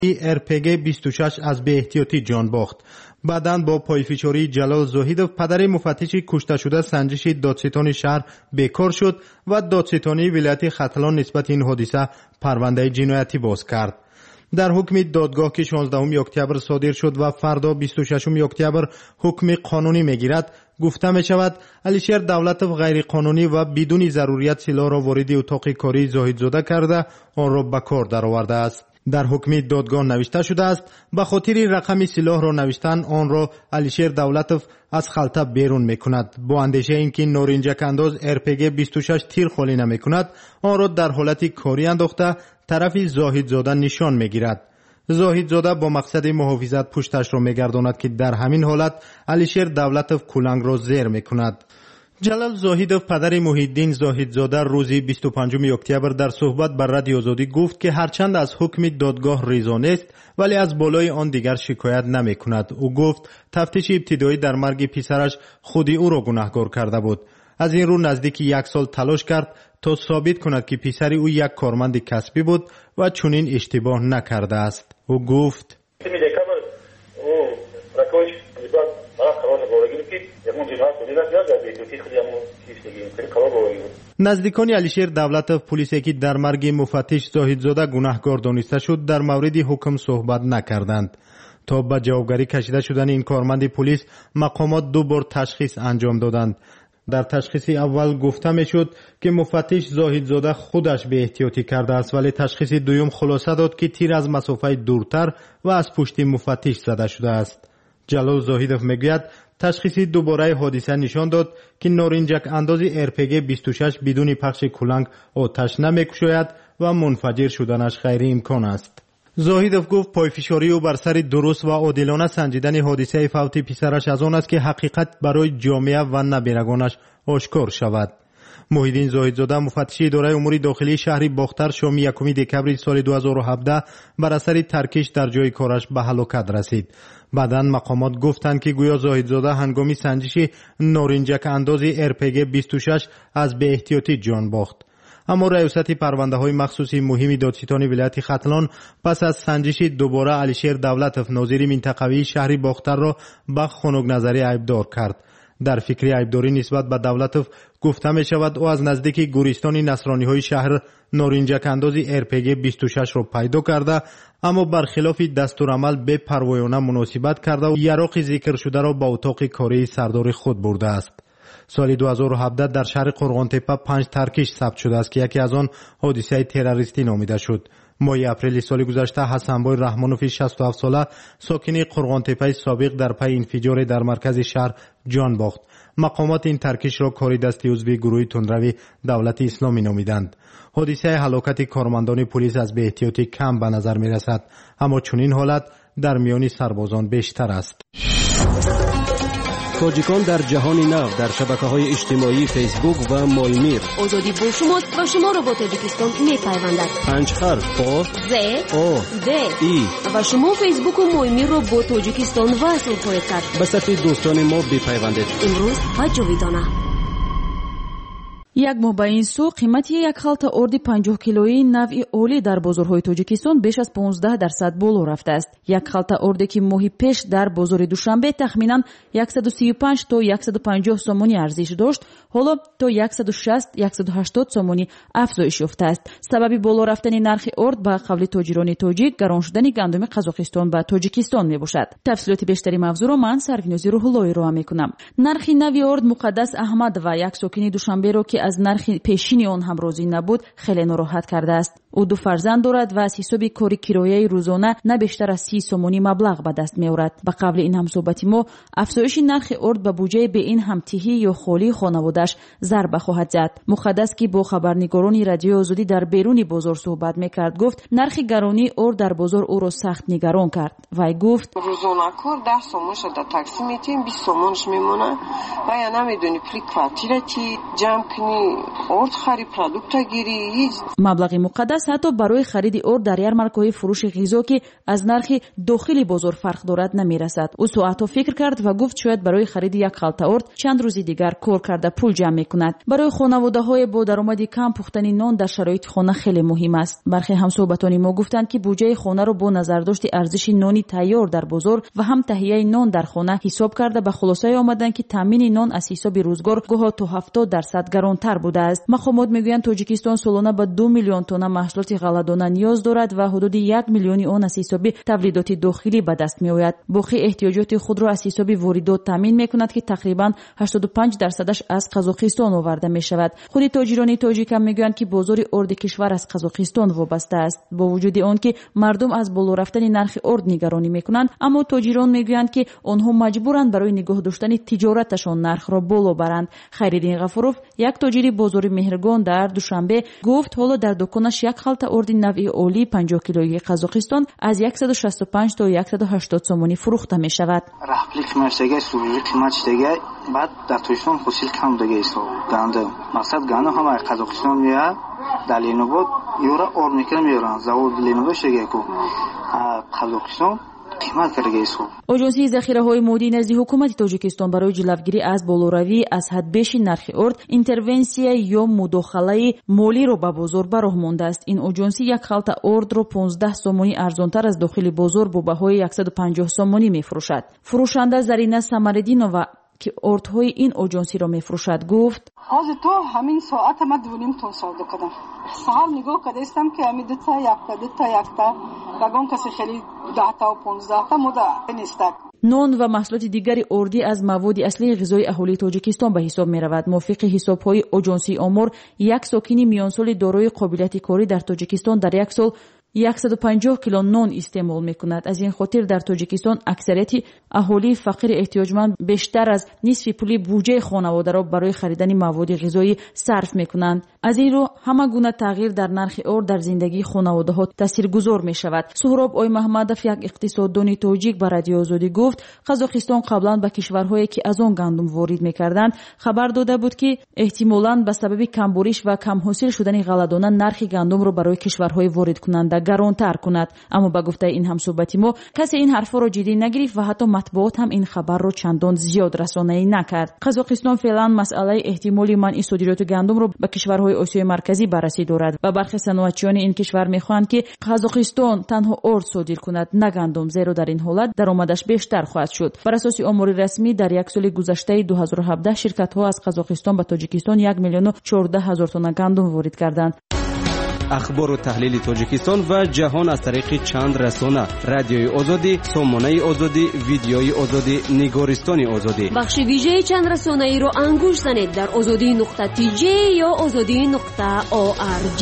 RPG 26 از بی‌احتیاطی جان باخت. بعداً با پایفشاری جلال زاهیدوف پدر مفتش کشته شده سنجش دادستان شهر بیکار شد و دادستانی ولایت ختلان نسبت این حادثه پرونده جنایتی باز کرد. در حکم دادگاه که 16 اکتبر صادر شد و فردا 26 اکتبر حکم قانونی میگیرد، گفته می شود علیشیر دولتوف غیر قانونی و بدون ضروریت سلاح را وارد اتاق کاری زاهدزاده کرده آن را به کار درآورده است. در حکم دادگاه نوشته شده است به خاطر رقم سلاح را نوشتن آن را علیشیر دولتوف از خلطه بیرون میکند. با اندیشه اینکه نارنجک انداز RPG 26 تیر خالی نمیکند، آن را در حالت کاری انداخته طرف زاهدزاده نشان میگیرد. زاهدزاده با مقصد محافظت پشتش را میگرداند که در همین حالت علیشیر دولتوف کلنگ را زیر میکند. جلال زاهیدوف پدر محیدین زاهدزاده روز 25 اکتبر در صحبت بر رادیو آزادی گفت که هرچند از حکم دادگاه رضا نیست ولی از بالای آن دیگر شکایت نمی کند. او گفت تفتیش ابتدایی در مرگ پسرش خودی او را گناهکار کرده بود. از این رو نزدیک 1 سال تلاش کرد تا ثابت کند که پسر او یک کارمند کسبی بود و چنین اشتباه نکرده است. او گفت نزدیکان علیشیر دولتوف پلیسی که در مرگ مفتش زاهدزاده گناهکار دانسته شد در مورد حکم صحبت نکردند. تا به جوابگری کشیده شدن این کارمند پلیس مقامات 2 بار تشخیص انجام دادند. در تشخیص اول گفته میشد که مفتش زاهدزاده خودش به احتیاطی کرده است، ولی تشخیص دوم خلاصه داد که تیر از مسافه دورتر و از پشت مفتش زده شده است. جلال زاهیدوف میگوید تشخیص دوباره حادثه نشان داد که نارنجک انداز RPG 26 بدون پخش کلنگ آتش نمیکشاید و منفجر شدنش غیر امکان است. زاهیدوف گفت پایفشاری او بر سر درست و عادلانه سنجیدن حادثه فوت پسرش از آن است که حقیقت برای جامعه و نبیرگانش آشکار شود. محیدین زاهدزاده مفتش اداره امور داخلی شهر باختر شام 1 دکبر سال 2017 بر اثر ترکش در جای کارش به هلاکت رسید. بعداً مقامات گفتند که گویا زاهدزاده هنگام سنجش نارنجک انداز RPG 26 از بی احتیاطی جان باخت. اما ریاست پرونده های مخصوصی مهمی دادستان ولایت ختلان پس از سنجش دوباره علیشیر دولتوف ناظر منطقوی شهر باختر را به خنک نظری عیبدار کرد. در فکر عیبداری نسبت به دولتوف گفته می شود او از نزدیک گوریستان نصرانی های شهر نارنجک انداز RPG 26 را پیدا کرده، اما برخلاف دستورالعمل به پروایانه مناسبت کرده و یراق ذکر شده را به اتاق کاری سردار خود برده است. سال 2017 در شهر قرغانتپه 5 ترکش ثبت شده است که یکی از آن حادثه تروریستی نامیده شد. ماه اپریل سال گذشته حسنبای رحمانوف 67 ساله ساکن قرغانتپه سابق در پی انفجار در مرکز شهر جان باخت. مقامات این ترکش را کاری دستی عضوی گروه تندروی دولت اسلامی نامیدند. حادثه هلاکت کارمندان پلیس از بی احتیاطی کم به نظر می رسد، اما چنین حالت در میان سربازان بیشتر است. تاجیکان در جهان نو در شبکه‌های اجتماعی فیسبوک و مایمیر. آزادی با شماست و شما را با تاجیکستان می‌پیوندد. 5 حرف با ز او د ای و شما فیسبوک و مایمیر را با تاجیکستان وصل خواهید کرد. به صفحه دوستان ما بپیوندید. امروز و جاویدانه. یک ماه به این سو قیمت یک خلط ارد 50 کیلویی نوع اولی در بازارهای تاجیکستان بیش از 15% بالا رفته است. یک خلط اردی که ماهی پیش در بازار دوشنبه تخمینا 135 تا 150 سومونی ارزش داشت، حالا تا 160-180 سومونی افزایش یافته است. سبب بالا رفتن نرخ ارد به قول تاجران تاجیک گران شدن گندم قزاقستان و تاجیکستان میباشد. تفصیلات بیشتری موضوع را من سرگنوزی روح‌اللهی را میکنم. نرخ نوع ارد مقدس احمد و یک ساکن دوشنبه را که از نرخ پیشین آن هم راضی نبود خیلی ناراحت کرده است. او 2 فرزند دارد و از حساب کاری کرایه روزانه نه بیشتر از 30 سومونی مبلغ به دست میآورد. به قول این همصحبت ما افزایش نرخ ارد به بودجه به این همتیهی یا خالی خانواده‌اش ضربه خواهد زد. مقدس که با خبرنگاران رادیو آزادی در بیرون بازار صحبت میکرد گفت نرخ گرانی ارد در بازار او را سخت نگران کرد. وی گفت روزانه کار 10 سومون شده تاکسی میتیم 20 سومونش میمونه و یا نمیدونی پلی کوارتیر چی جمع کنی ارد خری پروداکت گیری. مبلغ مقدس сипас ҳатто барои хариди орд дар ярмаркаҳои фурӯши ғизо ки аз нархи дохили бозор фарқ дорад намерасад. ӯ соатҳо фикр кард ва гуфт шояд барои хариди як халта орд чанд рӯзи дигар кор карда пул ҷамъ мекунад. барои хонаводаҳои бо даромади кам пухтани нон дар шароити хона хеле муҳим аст. бархе ҳамсоҳбатони мо гуфтанд ки буҷаи хонаро бо назардошти арзиши нони тайёр дар бозор ва ҳам таҳияи нон дар хона ҳисоб карда ба хулосае омаданд ки таъмини нон аз ҳисоби рӯзгор гоҳо то 70% гаронтар будааст. мақомот мегӯянд тоҷикистон солона ба 2 миллион тонна маҳсулоти ғалладона ниёз дорад ва ҳудуди 1 миллиони он аз ҳисоби тавлидоти дохилӣ ба даст меояд. боқӣ эҳтиёҷоти худро аз ҳисоби воридот таъмин мекунад ки тақрибан 85% аз қазоқистон оварда мешавад. худи тоҷирони тоҷик ҳам мегӯянд ки бозори орди кишвар аз қазоқистон вобаста аст. бо вуҷуди он ки мардум аз боло рафтани нархи орд нигаронӣ мекунанд, аммо тоҷирон мегӯянд ки онҳо маҷбуранд барои нигоҳ доштани тиҷораташон нархро боло баранд. хайриддин ғафуров, як тоҷири бозори меҳргон дар душанбе, гуфт ҳоло дар дуконаш як халта орди навъи олии 50 килои қазоқистон аз 165 то 180 сомонӣ фурӯхта мешавад. раҳблик қиматдага сӯжи қиматдага баъд дар тоҷикистон ҳосил кам дага ҳисоб ганда мақсад гана ҳама қазоқистон мея дар ленобод ёра ор мекунам меёран завод ленобод шага ку қазоқистон қимат карага ҳисоб. оҷонсии захираҳои моддии назди ҳукумати тоҷикистон барои ҷилавгирӣ аз болоравӣ аз ҳадбеши нархи орд интервенсия ё мудохалаи молиро ба бозор бароҳ мондааст. ин оҷонсӣ як халта ордро 15 сомонӣ арзонтар аз дохили бозор бо баҳои 150 сомонӣ мефурӯшад. фурӯшанда Зарина Самариддинова ки ордҳои ин оҷонсиро мефурӯшад гуфт: ҳозир то ҳамин соат ма 2.5 тон савдо кардам. саҳар нигоҳ кардастам ки ҳамин дута якта ягон каси хели 10 ва 15 мода нестад. нон ва маҳсулоти дигари ордӣ аз маводи аслии ғизои аҳолии тоҷикистон ба ҳисоб меравад. мувофиқи ҳисобҳои оҷонсии омор, як сокини миёнсоли дорои қобилияти корӣ дар тоҷикистон дар як сол 150 кило нон истеъмол мекунад. аз ин хотир дар тоҷикистон аксарияти аҳолии фақири эҳтиёҷманд бештар аз нисфи пули буҷаи хонаводаро барои харидани маводи ғизоӣ сарф мекунанд. аз ин рӯ ҳама гуна тағйир дар нархи орд дар зиндагии хонаводаҳо таъсиргузор мешавад. суҳроб Оймаҳмадов, як иқтисоддони тоҷик, ба Радиои Озодӣ гуфт: қазоқистон қаблан ба кишварҳое ки аз он гандум ворид мекарданд хабар дода буд ки эҳтимолан ба сабаби камбуриш ва камҳосил шудани ғалладона нархи гандумро барои кишварҳои воридкунанда гаронтар кунад. аммо ба гуфтаи ин ҳамсоҳбати мо касе ин ҳарфҳоро ҷиддӣ нагирифт ва ҳатто матбуот ҳам ин хабарро чандон зиёд расонӣ накард. қазоқистон феълан масъалаи эҳтимоли манъи содироти гандумро ба кишварҳои осиёи марказӣ баррасӣ дорад ва бархе саноатчиёни ин кишвар мехоҳанд ки қазоқистон танҳо орд содир кунад, на гандум, зеро дар ин ҳолат даромадаш бештар хоҳад шуд. бар асоси омори расмӣ дар як соли гузаштаи 2017 ширкатҳо аз қазоқистон ба тоҷикистон 1 миллион 14 ҳазор тонна гандум ворид карданд. ахбору таҳлили тоҷикистон ва ҷаҳон аз тариқи чанд расона: радиои озодӣ, сомонаи озодӣ, видеои озодӣ, нигористони озодӣ. бахши вижеи чанд расонаиро ангуш занед дар озодӣ.tj ё озодӣ.org.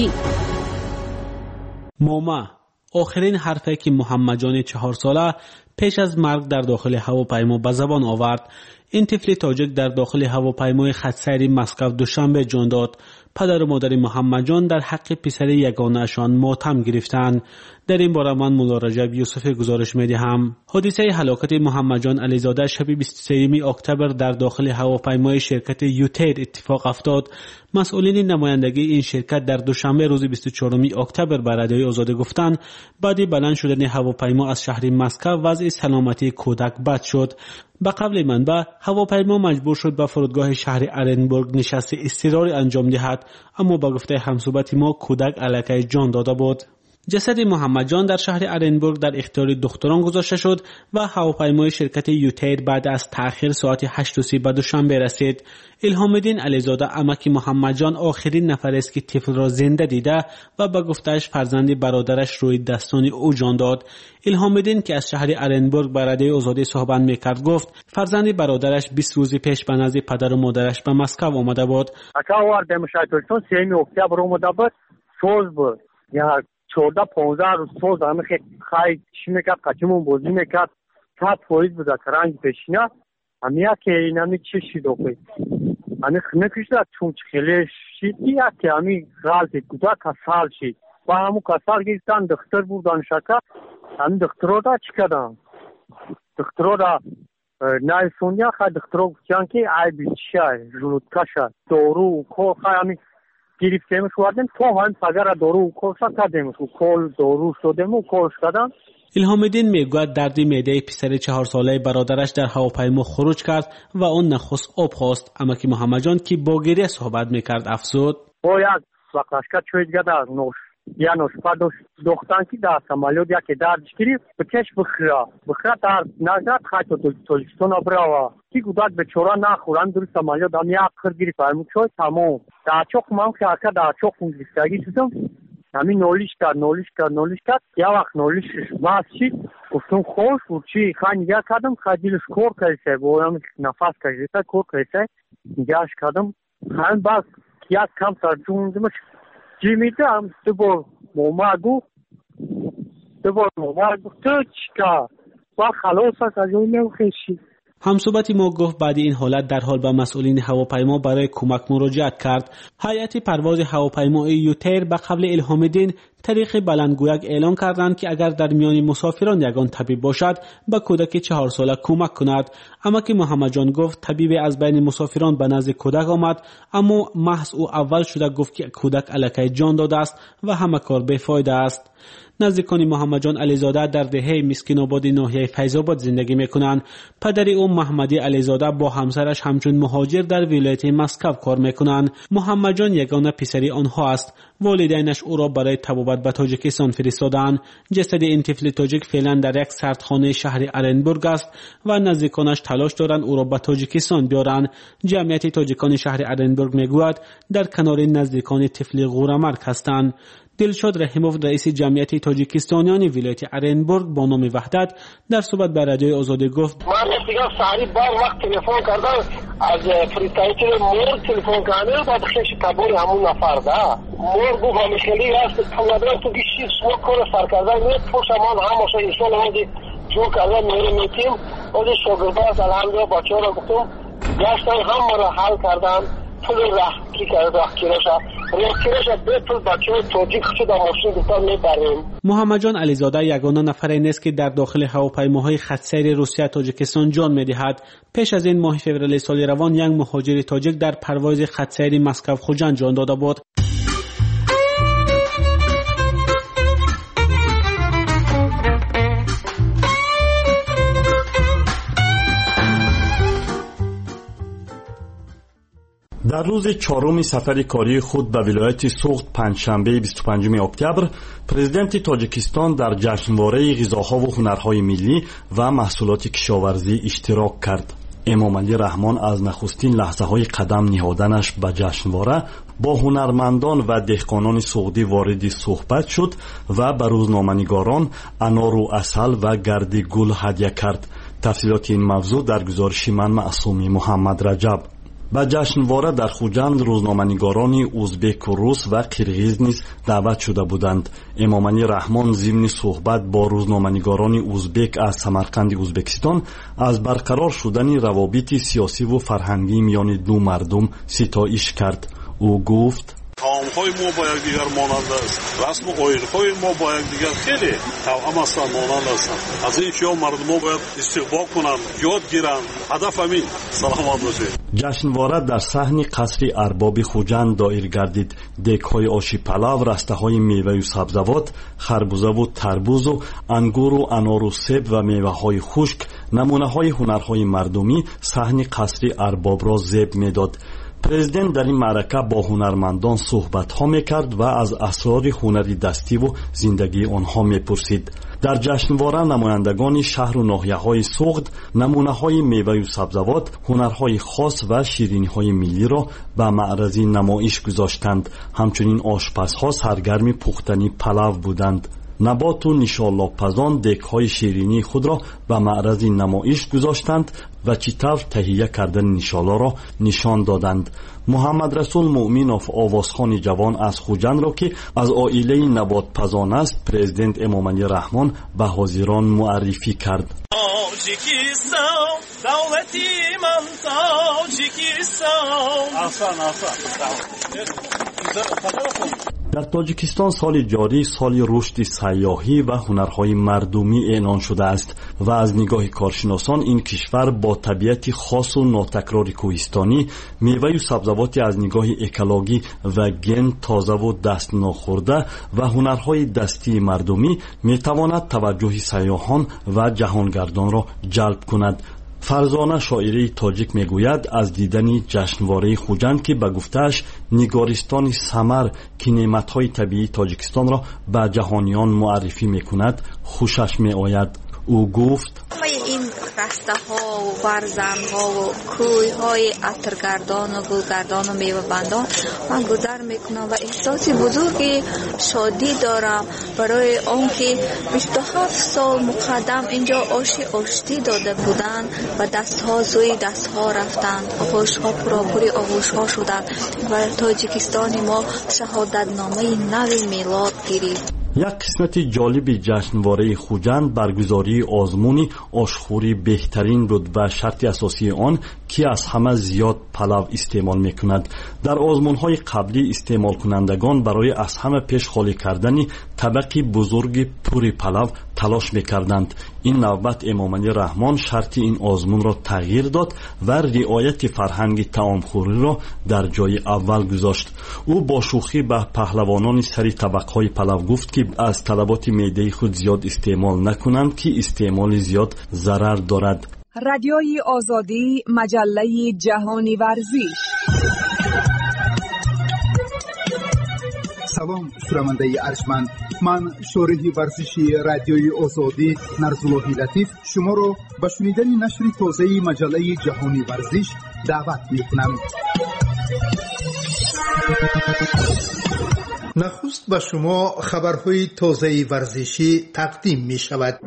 мома охирин ҳарфе ки муҳаммаҷони 4 сола пеш аз марг дар дохили ҳавопаймо ба забон овард. ин тифли тоҷик дар дохили ҳавопаймои хатсайри Москав душанбе ҷон дод. падару модари муҳаммаҷон дар ҳаққи писари ягонаашон мотам гирифтанд. дар ин бора ман мулло Раҷаб Юсуфе гузориш медиҳам. ҳодисаи ҳалокати муҳаммаҷон ализода шаби 23 октябр дар дохили ҳавопаймои ширкати Ютейр иттифоқ афтод. масъулини намояндагии ин ширкат дар душанбе рӯзи 24 октябр ба Радиои Озодӣ гуфтанд баъди баланд шудани ҳавопаймо аз шаҳри Москав вазъи саломатии кӯдак бад шуд. ба қавли манба ҳавопаймо маҷбур шуд ба фурудгоҳи шаҳри Оренбург нишасти изтирорӣ анҷом диҳад, аммо ба гуфтаи ҳамсӯҳбати мо кӯдак аллакай ҷон дода буд. ҷасади муҳаммаҷон дар шаҳри Оренбург дар ихтиёри духтурон гузошта шуд ва ҳавопаймои ширкати Ютейр баъд аз таъхир соати 8:30 ба Душанбе расид. илҳомиддин Ализода амаки муҳаммаҷон охирин нафарест ки тифлро зинда дида ва ба гуфтааш фарзанди бародараш рӯи dastoни ӯ ҷон дод. илҳомиддин ки аз шаҳри Оренбург ба Радиои Озодӣ суҳбат мекард гуфт фарзанди бародараш 20 рӯзи пеш ба назди падару модараш ба Москав омада буд. ака овардем шаҳртон 3 октябр омада буд. соз буд. 14-15 روز سوز همه خیلی چی میکرد قچمون بازی میکرد 100% بود از رنگ پیشینه همه که این همی چشی دوقی همه خمه کشده چون خیلی شیدی که همه غلطی کده کسال شید و همون کسال گیستن دختر بودن شکر همه دختر را چی کردن دختر را نای سونیا خیلی دختر را گفتن که ای بیچه جلودکشه دارو و خیلی همه گرفتیمش وردیم تو هم پگر دارو کلش کردیمش کل دارو شدیم و کلش کردم. الهام الدین میگوید درد معده پسر 4 ساله برادرش در هواپیما خروج کرد و اون نخست آب خواست. اما که محمد جان که با گریه صحبت میکرد افزود باید وقتشکت شوید گده نوش یا نوش پردوش دختن که در سمالیود یکی دردش گریف بکش بخرا در نجات خیلی تولیستون ابراوه که گوداد به چورا نخورن در سمالیود هم یک خر گریف همون چوی تمام در چوک من که اکا در چوک کنگلیستگی شدم همین نولیش کرد یا وقت نولیشش باز شید گفتم خوش برچی خواهی نگه کردم خواهی دیلش کور کریسه بایم نفس کریسه کور کریسه نگهش کردم همین باز یک کم سرجوندمش جیمیدم دوبار موماگو تو چیکار با خلاص هست از اون نوخشی. همصحبت ما گفت بعد این حالت در حال به مسئولین هواپیما برای کمک مراجعت کرد. هیئت پرواز هواپیمای یوتیر به قبل الهام الدین طریق بلندگویک اعلان کردند که اگر در میان مسافران یگان طبیب باشد به کودک 4 ساله کمک کند. اما که محمد جان گفت طبیب از بین مسافران به نزد کودک آمد، اما محض او اول شده گفت که کودک الکی جان داده است و همه کار بیفایده است. نزدیکان محمد جان علیزاده در دهه مسکین آباد ناحیه فیض آباد زندگی میکنند. پدر او محمدی علیزاده با همسرش همچون مهاجر در ولایت مسکو کار میکنند. محمد جان یگانه پسری آنها است. والدینش او را برای طبابت به تاجیکستان فرستادند. جسد این طفل تاجیک فعلا در یک سردخانه شهر ارنبورگ است و نزدیکانش تلاش دارند او را به تاجیکستان بیارند. جمعیت تاجیکان شهر ارنبورگ میگوید در کنار نزدیکان طفل غورمرگ هستند. دلشاد رحیموف رئیس جمعیت تاجیکستانیان ولایت ارنبورگ با نام وحدت در صحبت با رادیوی آزادی گفت من دیگه ساری بار وقت تلفن کردم از فریتایتر مور تلفن کردم بعد خیلی کابل همون نفر ده مور گفت همیشگی است پولادر تو گیشی سوک کنه سر کردن میاد پوش امان هموشه ایشون همونی جو کردن میتیم از شاگرداز الحمدلله بچه ها را گفتم گشتن هم را حل کردن پول راه کی کرد راه کیرش به پول بچه توجیه شده ماشین گفتن میبریم. محمد جان علیزاده یگانه نفری نیست که در داخل هواپیماهای خطسیر روسیه تاجیکستان جان میدهد. پیش از این ماه فوریه سال روان یک مهاجر تاجیک در پرواز خطسیر مسکو خوجند جان داده بود. در روز 4 سفر کاری خود به ولایت سوخت پنجشنبه 25 اکتبر، پرزیدنت تاجیکستان در جشنواره غذاها و هنرهای ملی و محصولات کشاورزی اشتراک کرد. امام علی رحمان از نخستین لحظه‌های قدم نهادنش به جشنواره با هنرمندان و دهقانان سوختی وارد صحبت شد و به روزنامه‌نگاران انار و عسل و گرد گل هدیه کرد. تفصیلات این موضوع در گزارش من معصومی محمد رجب. به جشنواره در خوجند روزنامه‌نگاران ازبک و روس و قرغیز نیز دعوت شده بودند. امام علی رحمان ضمن صحبت با روزنامه‌نگاران ازبک از سمرقند ازبکستان از برقرار شدن روابط سیاسی و فرهنگی میان دو مردم ستایش کرد. او گفت قوم‌های ما با یکدیگر مانند است. رسم و آیین‌های ما با یکدیگر خیلی توأم هستند، مانند هستند. از این که مردم باید استقبال کنند، یاد گیرند. هدف همین. سلامت باشید. جشنواره در صحن قصر ارباب خوجند دایر گردید. دک‌های آشی پلو، رسته‌های میوه و سبزوات، خربوزه و تربوز و انگور و انار و سیب و میوه‌های خشک، نمونه‌های هنرهای مردمی صحن قصر ارباب را زیب می‌داد. پرزیدنت در این معرکه با هنرمندان صحبت ها میکرد و از اسرار هنری دستی و زندگی آنها میپرسید. در جشنواره نمایندگان شهر و ناحیه های سوخت نمونه های میوه و سبزوات، هنرهای خاص و شیرینی های ملی را به معرض نمایش گذاشتند. همچنین آشپزها سرگرم پختن پلو بودند. نبات و نشالاپزان دک‌های شیرینی خود را به معرض نمایش گذاشتند و چطور تهیه کردن نشالا را نشان دادند. محمد رسول مؤمن آوازخوان جوان از خوجند را که از عائله نباتپزان است، پرزیدنت امام علی رحمان به حاضران معرفی کرد. در تاجیکستان سال جاری سال رشد سیاحی و هنرهای مردمی اعلان شده است و از نگاه کارشناسان این کشور با طبیعت خاص و ناتکرار کوهستانی، میوه و سبزیجات از نگاه اکولوژی و گن تازه و دست نخورده و هنرهای دستی مردمی میتواند توجه سیاحان و جهانگردان را جلب کند. فرزانه شاعره تاجیک میگوید از دیدن جشنواره خوجند که به گفتهش نگارستان سمر که نعمتهای طبیعی تاجیکستان را به جهانیان معرفی میکند خوشش میآید. او گفت این رسته ها و برزن ها و کوه های عطرگردان و گلگردان و میوه بندان من گذر میکنم و احساس بزرگی شادی دارم برای آنکه 27 سال مقدم اینجا آشتی داده بودند و دست ها زوی دست ها رفتند، آغوش ها پراپوری آغوش ها شدند و تاجیکستان ما شهادت نامه نوی میلاد گرفت. یک قسمت جالب جشنواره خوجند برگزاری آزمون آشخوری بهترین بود و شرط اساسی آن که از همه زیاد پلو استعمال میکند. در آزمون‌های قبلی استعمال کنندگان برای از همه پیش خالی کردن طبقی بزرگ پوری پلو تلاش میکردند. این نوبت امامعلی رحمان شرط این آزمون را تغییر داد و رعایت فرهنگ طعامخوری را در جای اول گذاشت. او با شوخی به پهلوانان سری طبقهای پلو گفت که از طلبات معده خود زیاد استعمال نکنند که استعمال زیاد ضرر دارد. رادیوی آزادی، مجله جهانی ورزش. سلام شنونده ارجمند، من شارح ورزشی رادیوی آزادی نرزالله لطیف شما را به شنیدن نشر تازه مجله جهانی ورزش دعوت می‌کنم. نخست به شما خبرهای تازه ورزشی تقدیم می شود.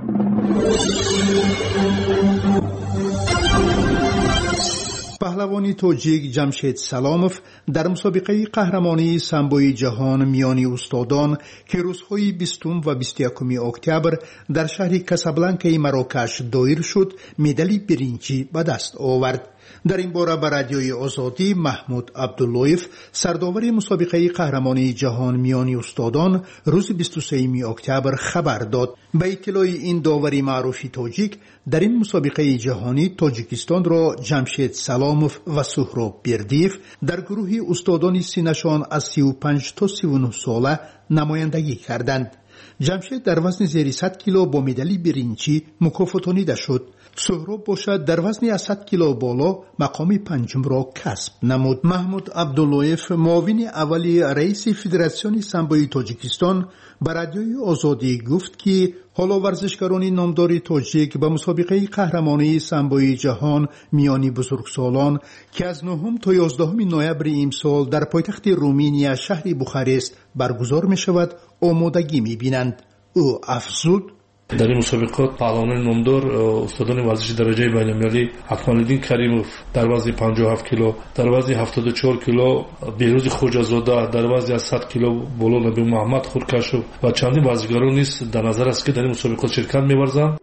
پهلوانی تاجیک جمشید سلاموف در مسابقه قهرمانی سامبوی جهان میانی استادان که روزهای 20 و 21 اکتبر در شهر کاسابلانکای مراکش دایر شد مدال برنجی به دست آورد. در این باره به رادیوی آزادی محمود عبداللهیف سرداور مسابقه قهرمانی جهان میانی استادان روز 23 اکتبر خبر داد. به اطلاع این داوری معروفی تاجیک در این مسابقه جهانی تاجیکستان را جمشید سلاموف و سهراب بردیف در گروه استادان سینشان از 35 تا 39 ساله نمایندگی کردند. جمشید در وزن زیر 100 کیلو با مدال برنجی مکافاتانیده شد. سهراب باشد در وزن از 100 کیلو بالا مقام پنجم را کسب نمود. محمود عبداللهیف معاون اولی رئیس فدراسیون سامبوی تاجیکستان به رادیوی آزادی گفت که حالا ورزشکاران نامدار تاجیک به مسابقه قهرمانی سامبوی جهان میانی بزرگسالان که از 9 تا 11 نوامبر امسال در پایتخت رومانیا شهر بوخارست برگزار می شود آمادگی می بینند. او افزود در این مسابقات پهلوانان نامدار استادان ورزش درجه بین‌المللی اکمال‌الدین کریموف در وزن 57 کیلو، در وزن 74 کیلو بهروز خوجازاده، در وزن 100 کیلو بالا نبی محمد خورکشو و چندین بازیگران نیست در نظر است که در این مسابقات شرکت می‌ورزند.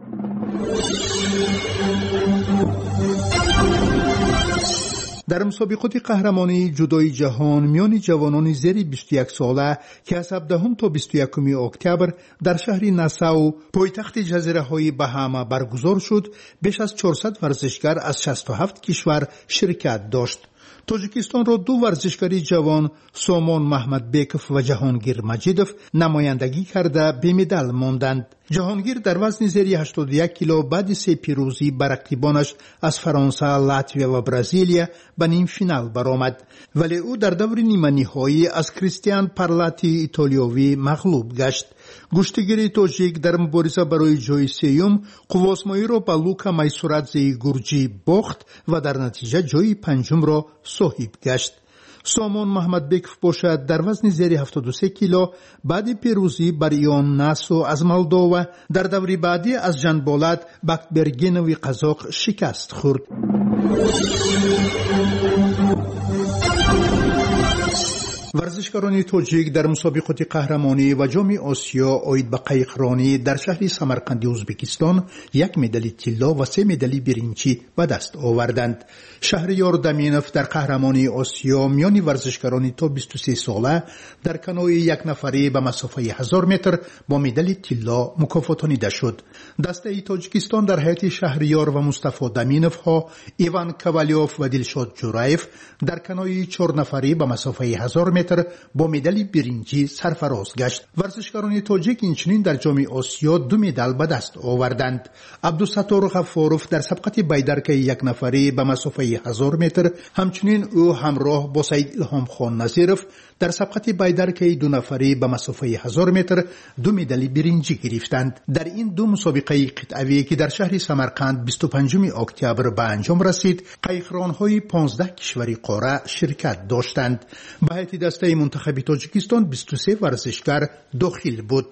در مسابقات قهرمانی جودوی جهان میان جوانان زیر 21 ساله که از 17 تا 21 اکتبر در شهر ناساو پایتخت جزیره های بهاما برگزار شد، بیش از 400 ورزشکار از 67 کشور شرکت داشت. تاجیکستان را دو ورزشکار جوان سامان محمدبیکوف و جهانگیر مجیدوف نمایندگی کرده به مدال ماندند. جهانگیر در وزن زیر 81 کیلو بعد 3 پیروزی بر رقیبانش از فرانسه، لاتویا و برزیلیا به نیم فینال برآمد، ولی او در دور نیمه نهایی از کریستیان پارلاتی ایتالیایی مغلوب گشت. گشتگیر تاجیک در مبارزه برای جای سیوم قواسمایی را با لوکا مایسورادزه گورجی باخت و در نتیجه جای پنجم را صاحب گشت. سامان محمدبیکوف باشد در وزن زیر 73 کیلو بعد پیروزی بر ایان ناسو از مولدووا در دوری بعدی از جنبالت بکبرگینوی قزاق شکست خورد. ورزشکاران تاجیک در مسابقات قهرمانی و جام آسیا عاید به قایقرانی در شهر سمرقند ازبکستان 1 مدال طلا و 3 مدال برنجی به دست آوردند. شهریار دمینف در قهرمانی آسیا میان ورزشکاران تا 23 ساله در کنوی 1 نفره به مسافه 1000 متر با مدال طلا مکافاتانیده شد. دسته تاجیکستان در هیئت شهریار و مصطفی دمینف ها، ایوان کوالیوف و دلشاد جورایف در کنوی 4 نفره به مسافه 1000 متر با مدال برنجی سرفراز گشت. ورزشکاران تاجیک اینچنین در جام آسیا 2 مدال به دست آوردند. عبدالستار غفاروف در سبقت بیدرکه 1 نفره به مسافه 1000 متر، همچنین او همراه با سید الهام خان نظیرف در سبقت بیدرکه 2 نفره به مسافه 1000 متر 2 مدال برنجی گرفتند. در این 2 مسابقه قطعه‌ای که در شهر سمرقند 25 اکتبر به انجام رسید، قایقران‌های 15 کشوری قاره شرکت داشتند. به هیئت دسته منتخب تاجیکستان 23 ورزشکار داخل بود.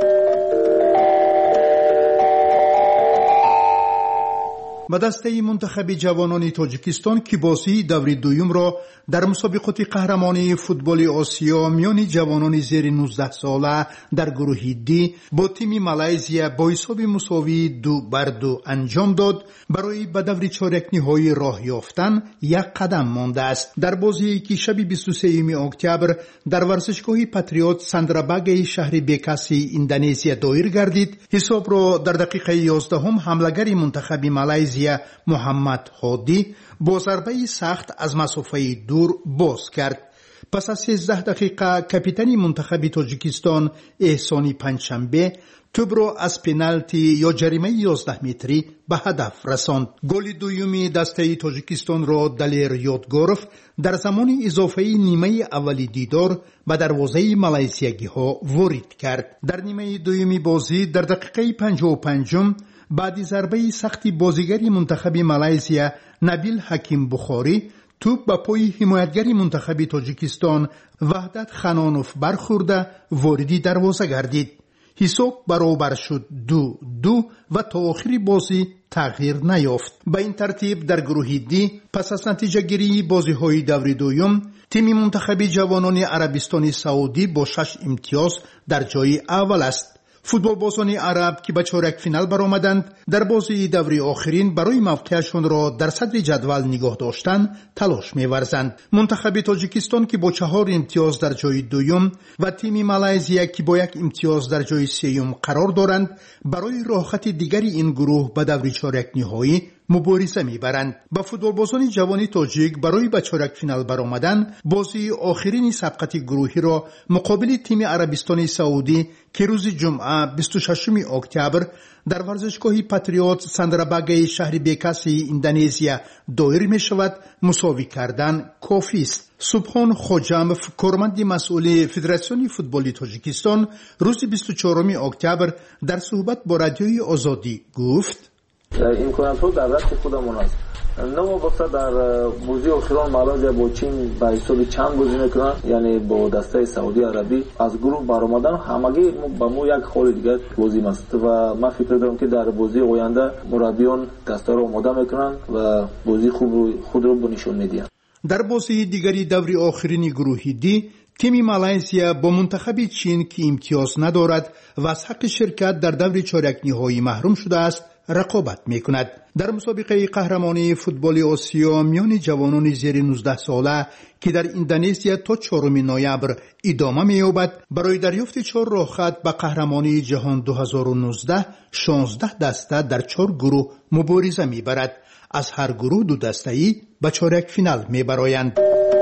به دسته منتخب جوانان تاجیکستان که بازی دور دوم را در مسابقات قهرمانی فوتبال آسیا میان جوانان زیر 19 ساله در گروه دی با تیم مالزیا با حساب مساوی 2-2 انجام داد، برای به دور چهارک نهایی راه یافتن 1 قدم مانده است. در بازی که شب 23 اکتبر در ورزشگاه پاتریوت سندراباگ شهر بیکاسی اندونزیا دایر گردید، حساب را در دقیقه 11 حمله‌گر منتخب مالزیا محمد هادی با ضربه سخت از مسافه دور باز کرد. پس از 13 دقیقه کاپیتان منتخب تاجیکستان احسانی پنجشنبه توپ را از پنالتی یا جریمه 11 متری به هدف رساند. گل دومی دسته تاجیکستان را دلیر یادگورف در زمان اضافه نیمه اولی دیدار به دروازه مالزیایی ها وارد کرد. در نیمه دومی بازی در دقیقه 55 بعد ضربه سختی بازیگری منتخب مالزیا نبیل حکیم بخاری توپ به پای حمایتگر منتخب تاجیکستان وحدت خنانوف برخورده وارد دروازه گردید. حساب برابر شد 2-2 و تا آخر بازی تغییر نیافت. به این ترتیب در گروه دی پس از نتیجه گیری بازی های دور دوم تیم منتخب جوانان عربستان سعودی با 6 امتیاز در جای اول است. فوتبال بازان عرب که به چهارک فینال برآمدند در بازی دوری آخرین برای موقعشان را در صدر جدول نگاه داشتن تلاش می‌ورزند. منتخب تاجیکستان که با 4 امتیاز در جای دوم و تیم مالزیا که با 1 امتیاز در جای سوم قرار دارند برای راهخط دیگری این گروه به دور چهارک نهایی مبارزه می‌برند. با فوتبال بازان جوان تاجیک برای به چهارک فینال برآمدن بازی آخرین سبقت گروهی را مقابل تیم عربستان سعودی که روز جمعه 26 اکتبر در ورزشگاه پاتریوت سندراباگ شهر بیکاسی اندونزیا دایر می شود مساوی کردن کافی است. سبحان خوجامف کارمند مسئول فدراسیون فوتبال تاجیکستان روز 24 اکتبر در صحبت با رادیوی آزادی گفت: امکانات دولت خودمون است. نما بخصه در بازی آخران مالزیا با چین به حساب چند بازی میکنن، یعنی با دسته سعودی عربی از گروه برآمدن همگی با ما یک حال دیگه بازی است و من فکر دارم که در بازی آینده مربیان دسته رو آماده میکنن و بازی خود رو نشون میدن. در بازی دیگری دوری آخرین گروه دی تیم مالزیا با منتخب چین که امتیاز ندارد و از حق شرکت در دور چهارک نهایی محروم شده است رقابت میکند. در مسابقه قهرمانی فوتبال آسیا میان جوانان زیر 19 ساله که در اندونزیا تا 4 نوامبر ادامه می‌یابد، برای دریافت 4 راهخط به قهرمانی جهان 2019 16 دسته در 4 گروه مبارزه میبرد. از هر گروه 2 دسته‌ای به چهارک فینال میبرایند.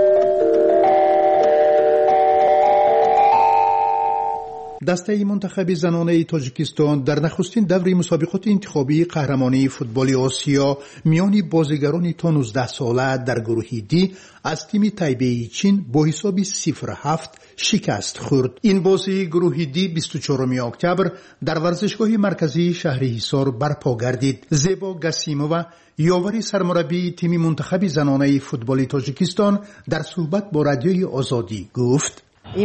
دسته منتخب زنانه تاجیکستان در نخستین دوره مسابقات انتخابی قهرمانی فوتبال آسیا میان بازیگران تا 19 ساله در گروه دی از تیم تایبه چین با حساب 0-7 شکست خورد. این بازی گروه دی 24 اکتبر در ورزشگاه مرکزی شهر حصار برپا گردید. زیبا گاسیمووا یاور سرمربی تیم منتخب زنانه فوتبال تاجیکستان در صحبت با رادیوی آزادی گفت: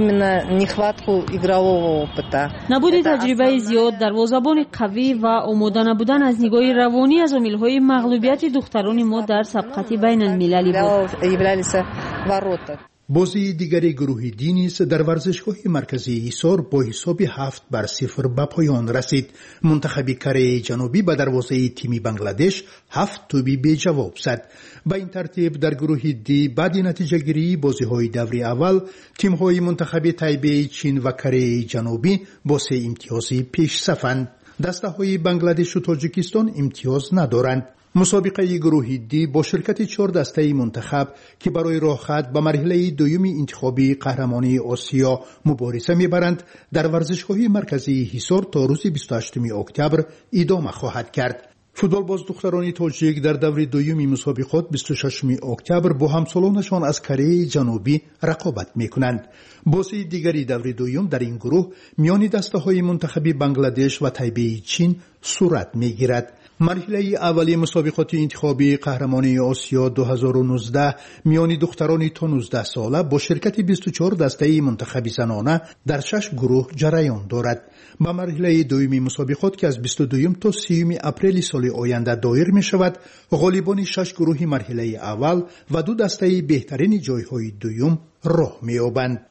نبود تجربه زیاد، دروازه‌بان قوی و آماده نبودن از نگاه روانی از عامل‌های مغلوبیت دختران ما در سبقت بین المللی بود. بازی دیگری گروه دی نیز در ورزشگاه مرکزی ایسار با حساب 7-0 به پایان رسید. منتخب کره جنوبی به دروازه تیم بنگلادش 7 توپی به جواب زد. با این ترتیب در گروه دی بعد نتیجه گیری بازی های دور اول تیم های منتخب تایبه چین و کره جنوبی با 3 امتیازی پیش صفند. دسته های بنگلادش و تاجیکستان امتیاز ندارند. مسابقه گروه دی با شرکت 4 دسته منتخب که برای راه خط به مرحله دوم انتخابی قهرمانی آسیا مبارزه میبرند در ورزشگاه مرکزی حصار تا روز 28 اکتبر ادامه خواهد کرد. فوتبال باز دختران تاجیک در دور دوم مسابقات 26 اکتبر با همسالانشان از کره جنوبی رقابت میکنند. بازی دیگری دور دوم در این گروه میان دسته های منتخب بنگلادش و تایبه چین صورت میگیرد. مرحله اولی مسابقات انتخابی قهرمانی آسیا 2019 میان دختران تا 19 ساله با شرکت 24 دسته منتخب زنانه در 6 گروه جریان دارد. با مرحله دومی مسابقات که از 22 تا 30 اپریل سال آینده دایر می شود، غالبان 6 گروه مرحله اول و 2 دسته بهترین جایهای دوم راه می یابند.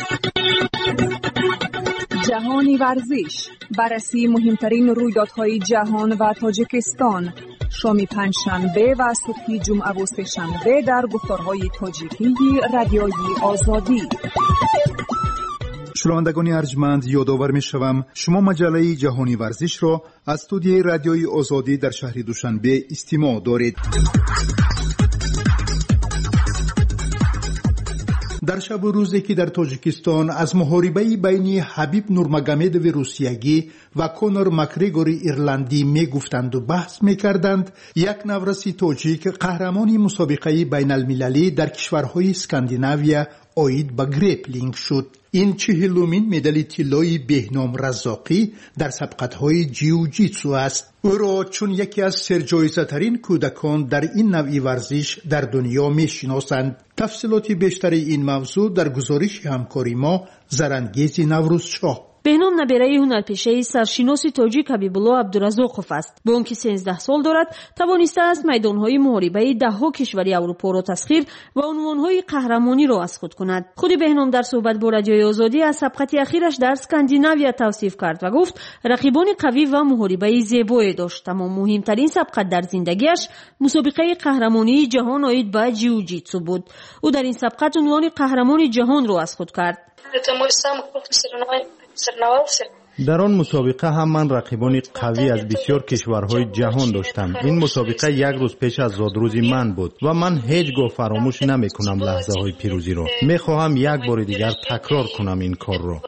جهانی ورزش، بررسی مهمترین رویدادهای جهان و تاجیکستان، شام پنجشنبه و صبح جمعه و سه‌شنبه در گفتارهای تاجیکی رادیوی آزادی. شنوندگان ارجمند، یادآور می‌شوم شما مجله جهانی ورزش را از استودیوی رادیوی آزادی در شهر دوشنبه استماع دارید. در شب و روزی که در تاجیکستان از محاربه بین حبیب نورمگامدوف روسیایی و کنور مکگریگور ایرلندی میگفتند و بحث میکردند، یک نورسی تاجیک قهرمانی مسابقه بین المللی در کشورهای اسکاندیناویا آید به گریپلینگ شد. این 40مین مدال طلایی بهنام رزاقی در سبقت‌های جیوجیتسو است. او را چون یکی از سرجایزه‌ترین کودکان در این نوع ورزش در دنیا می‌شناسند. تفصیلات بیشتر این موضوع در گزارش همکاری ما زرانگیز نوروزشاه. بهنام نبیره هنرپیشه سرشناس تاجیک حبیبالله عبدالرزاقوف است. با آنکه 13 سال دارد، توانسته است میدانهای محاربه ده‌ها کشور اروپا را تسخیر و عنوانهای قهرمانی را از خود کند. خود بهنام در صحبت با رادیوی آزادی از سبقت اخیرش در اسکاندیناویا توصیف کرد و گفت رقیبان قوی و محاربه زیبایی داشت، اما مهمترین سبقت در زندگیش مسابقه قهرمانی جهان آید به جیوجیتسو بود. او در این سبقت عنوان قهرمان جهان را از خود کرد. در آن مسابقه هم من رقیبان قوی از بسیار کشورهای جهان داشتم. این مسابقه یک روز پیش از زادروزی من بود و من هیچگاه فراموش نمی کنم لحظه های پیروزی را. می خواهم یک بار دیگر تکرار کنم این کار را.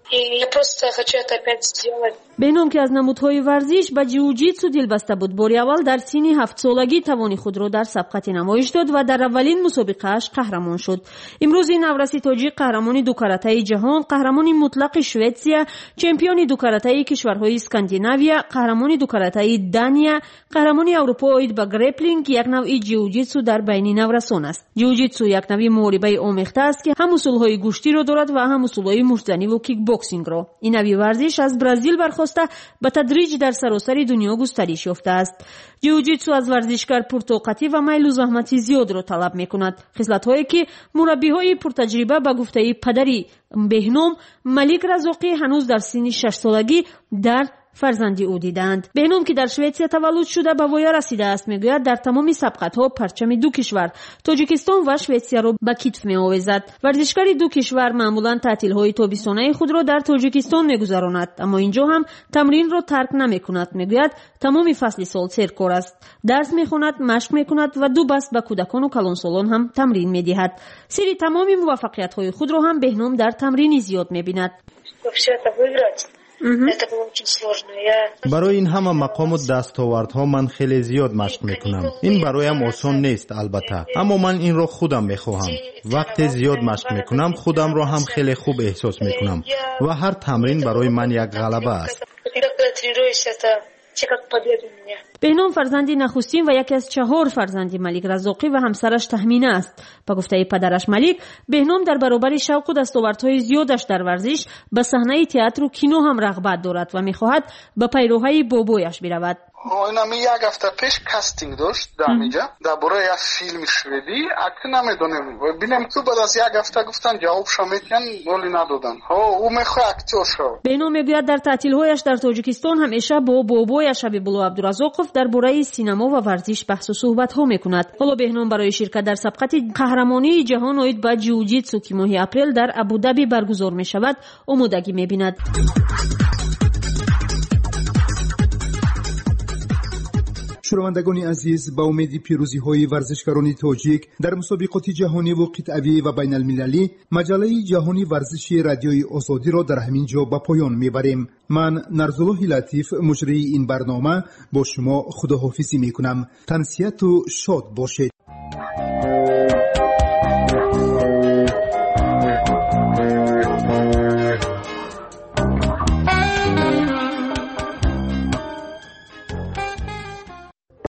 بهنام که از نمودهای ورزش به جیوجیتسو دلبسته بود، باری اول در سن 7 سالگی توان خود را در سبقت نمایش داد و در اولین مسابقه‌اش قهرمان شد. امروز این نورسی تاجیک قهرمان دو کاراته جهان، قهرمان مطلق شوئدیا، چمپیون دو کاراته کشورهای اسکاندیناویا، قهرمان دو کاراته دانیا، قهرمان اروپا آید به گریپلینگ، یک نوع جیوجیتسو در بین نورسان است. جیوجیتسو یک نوع محاربه آمیخته است که هم اصولهای گوشتی را دارد و هم اصولهای مشتزنی و کیک باکسینگ را. این نوع ورزش از برزیل برخواسته به تدریج در سراسر دنیا گسترش یافته است. جیوجیتسو از ورزشکار پرطاقتی و میل و زحمت زیاد را طلب می‌کند، خصلت‌هایی که مربی‌های پرتجربه به گفته پدری بهنام ملیک رزاقی هنوز در سن 6 سالگی در فرزندی او دیدند. بهنام که در شوئدیا تولد شده به ویا رسیده است، میگوید در تمام سبقت‌ها پرچم دو کشور تاجیکستان و شوئدیا را به کتف می‌آویزد. ورزشکار دو کشور معمولاً تعطیل‌های تابستانه خود را در تاجیکستان می‌گذراند، اما اینجا هم تمرین را ترک نمی‌کند. میگوید تمام فصل سال سرکار است، درس می‌خواند، مشق می‌کند و دو بست به کودکان و کلانسالان هم تمرین می‌دهد. سری تمام موفقیت‌های خود را هم بهنام در تمرین زیاد می‌بیند. برای این همه مقام و دستاوردها من خیلی زیاد مشق میکنم. این برایم آسان نیست البته، اما من این را خودم میخواهم. وقتی زیاد مشق میکنم خودم را هم خیلی خوب احساس میکنم و هر تمرین برای من یک غلبه است. بهنام فرزندی نخستین و یکی از 4 فرزندی ملیک رزاقی و همسرش تهمینه است. با گفته پدرش ملیک، بهنام در برابر شوق و دستاوردهای زیادش در ورزش به صحنه تئاتر و کینو هم رغبت دارد و می‌خواهد به پیروهای بابایش برود. اینمی یک هفته پیش کاستینگ داشت در اینجا درباره یک فیلم شویدی. اکنون نمیدونیم ببینیم که بعد از یک هفته گفتن جوابش میتن ولی ندادن. او میخواد اکتور شو. بینو میگوید در تعطیل‌هایش در تاجیکستان همیشه با بابایش حبیب‌الله عبدالرزاقов درباره سینما و ورزش بحث و صحبت‌ها میکند. حالا بهنام برای شرکت در سبقت قهرمانی جهان اوید با جیوجیتسو که ماه اپریل در ابوظبی برگزار میشود آمادگی میبیند. شنوندگان عزیز، با امید پیروزی‌های ورزشکاران تاجیک در مسابقات جهانی و قطعی و بین المللی، مجله جهانی ورزش رادیوی آزادی را در همین جا به پایان میبریم. من نرزالله لطیف مجری این برنامه با شما خداحافظی میکنم. تنسیت و شاد باشید.